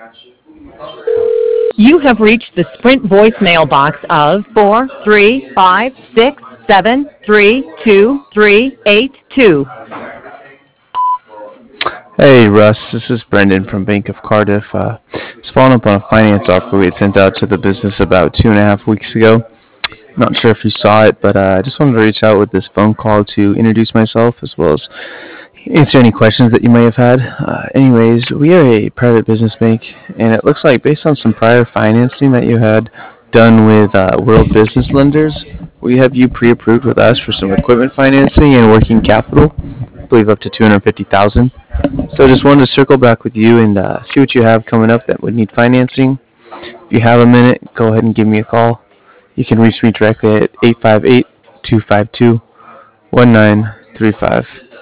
You have reached the Sprint voicemail box of 43567323382. Hey Russ, this is Brendan from Bank of Cardiff. Just following up on a finance offer we had sent out to the business about 2.5 weeks ago. Not sure if you saw it, but I just wanted to reach out with this phone call to introduce myself as well as answer any questions that you may have had. Anyways, we are a private business bank, and it looks like based on some prior financing that you had done with World Business Lenders, we have you pre-approved with us for some equipment financing and working capital. I believe up to 250,000. So just wanted to circle back with you and see what you have coming up that would need financing. If you have a minute, go ahead and give me a call. You can reach me directly at 858-252-1935.